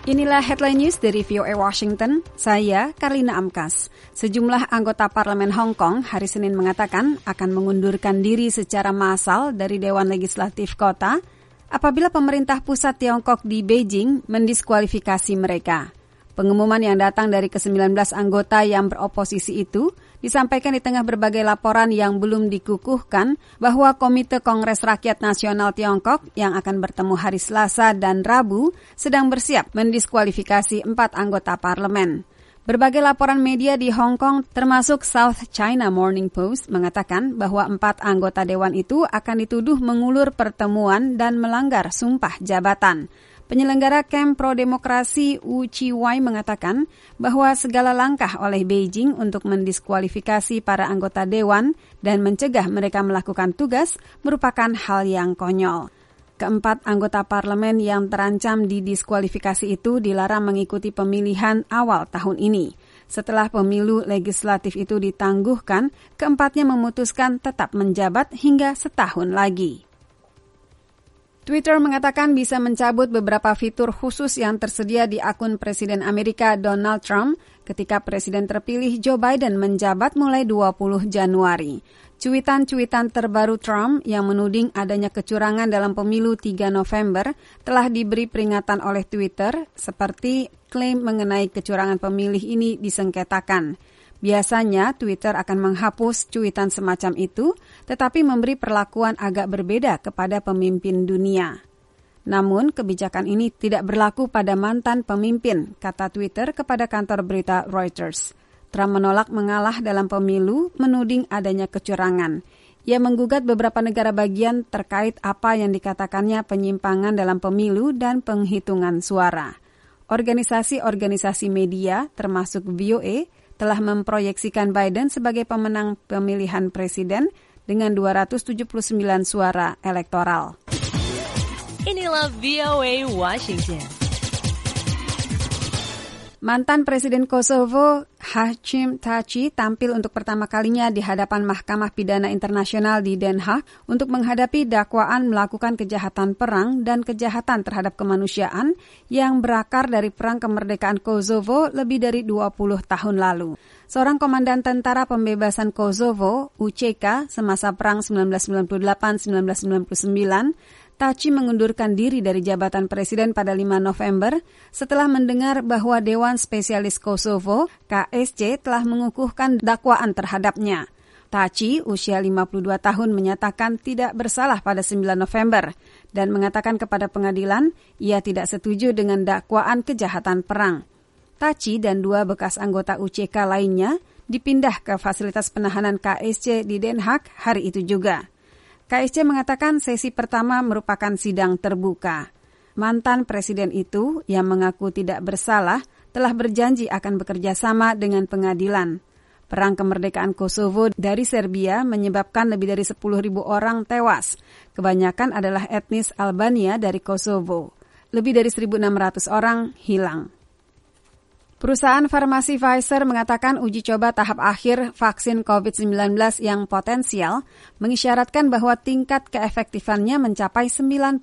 Inilah headline news dari VOA Washington, saya Karlina Amkas. Sejumlah anggota parlemen Hong Kong hari Senin mengatakan akan mengundurkan diri secara massal dari Dewan Legislatif Kota apabila pemerintah pusat Tiongkok di Beijing mendiskualifikasi mereka. Pengumuman yang datang dari ke-19 anggota yang beroposisi itu disampaikan di tengah berbagai laporan yang belum dikukuhkan bahwa Komite Kongres Rakyat Nasional Tiongkok yang akan bertemu hari Selasa dan Rabu sedang bersiap mendiskualifikasi 4 anggota parlemen. Berbagai laporan media di Hong Kong termasuk South China Morning Post mengatakan bahwa 4 anggota dewan itu akan dituduh mengulur pertemuan dan melanggar sumpah jabatan. Penyelenggara kamp pro-demokrasi Wu Chi-wai mengatakan bahwa segala langkah oleh Beijing untuk mendiskualifikasi para anggota dewan dan mencegah mereka melakukan tugas merupakan hal yang konyol. Keempat anggota parlemen yang terancam didiskualifikasi itu dilarang mengikuti pemilihan awal tahun ini. Setelah pemilu legislatif itu ditangguhkan, keempatnya memutuskan tetap menjabat hingga setahun lagi. Twitter mengatakan bisa mencabut beberapa fitur khusus yang tersedia di akun Presiden Amerika Donald Trump ketika Presiden terpilih Joe Biden menjabat mulai 20 Januari. Cuitan-cuitan terbaru Trump yang menuding adanya kecurangan dalam pemilu 3 November telah diberi peringatan oleh Twitter seperti klaim mengenai kecurangan pemilih ini disengketakan. Biasanya Twitter akan menghapus cuitan semacam itu, tetapi memberi perlakuan agak berbeda kepada pemimpin dunia. Namun, kebijakan ini tidak berlaku pada mantan pemimpin, kata Twitter kepada kantor berita Reuters. Trump menolak mengalah dalam pemilu, menuding adanya kecurangan. Ia menggugat beberapa negara bagian terkait apa yang dikatakannya penyimpangan dalam pemilu dan penghitungan suara. Organisasi-organisasi media, termasuk VOA, telah memproyeksikan Biden sebagai pemenang pemilihan presiden dengan 279 suara elektoral. Inilah VOA Washington. Mantan Presiden Kosovo Hashim Thaçi tampil untuk pertama kalinya di hadapan Mahkamah Pidana Internasional di Den Haag untuk menghadapi dakwaan melakukan kejahatan perang dan kejahatan terhadap kemanusiaan yang berakar dari perang kemerdekaan Kosovo lebih dari 20 tahun lalu. Seorang komandan tentara pembebasan Kosovo, UCK, semasa perang 1998-1999, Thaçi mengundurkan diri dari jabatan presiden pada 5 November setelah mendengar bahwa Dewan Spesialis Kosovo, KSC, telah mengukuhkan dakwaan terhadapnya. Thaçi, usia 52 tahun, menyatakan tidak bersalah pada 9 November dan mengatakan kepada pengadilan ia tidak setuju dengan dakwaan kejahatan perang. Thaçi dan 2 bekas anggota UCK lainnya dipindah ke fasilitas penahanan KSC di Den Haag hari itu juga. KSC mengatakan sesi pertama merupakan sidang terbuka. Mantan presiden itu yang mengaku tidak bersalah telah berjanji akan bekerja sama dengan pengadilan. Perang kemerdekaan Kosovo dari Serbia menyebabkan lebih dari 10.000 orang tewas. Kebanyakan adalah etnis Albania dari Kosovo. Lebih dari 1.600 orang hilang. Perusahaan farmasi Pfizer mengatakan uji coba tahap akhir vaksin COVID-19 yang potensial mengisyaratkan bahwa tingkat keefektifannya mencapai 90%.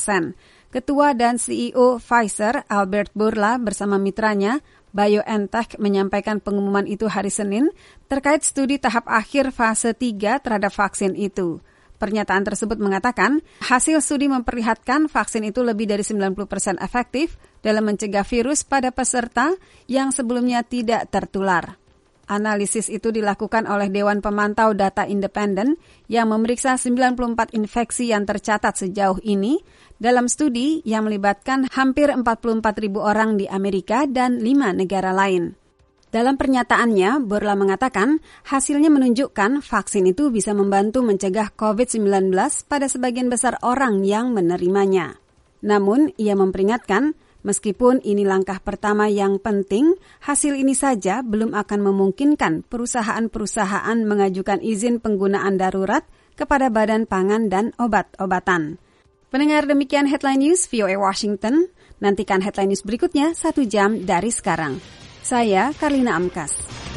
Ketua dan CEO Pfizer, Albert Bourla, bersama mitranya, BioNTech, menyampaikan pengumuman itu hari Senin terkait studi tahap akhir fase 3 terhadap vaksin itu. Pernyataan tersebut mengatakan, hasil studi memperlihatkan vaksin itu lebih dari 90% efektif dalam mencegah virus pada peserta yang sebelumnya tidak tertular. Analisis itu dilakukan oleh Dewan Pemantau Data Independen yang memeriksa 94 infeksi yang tercatat sejauh ini dalam studi yang melibatkan hampir 44.000 orang di Amerika dan 5 negara lain. Dalam pernyataannya, Bourla mengatakan hasilnya menunjukkan vaksin itu bisa membantu mencegah COVID-19 pada sebagian besar orang yang menerimanya. Namun, ia memperingatkan, meskipun ini langkah pertama yang penting, hasil ini saja belum akan memungkinkan perusahaan-perusahaan mengajukan izin penggunaan darurat kepada Badan Pangan dan Obat-obatan. Pendengar, demikian Headline News VOA Washington. Nantikan Headline News berikutnya 1 jam dari sekarang. Saya Karlina Amkas.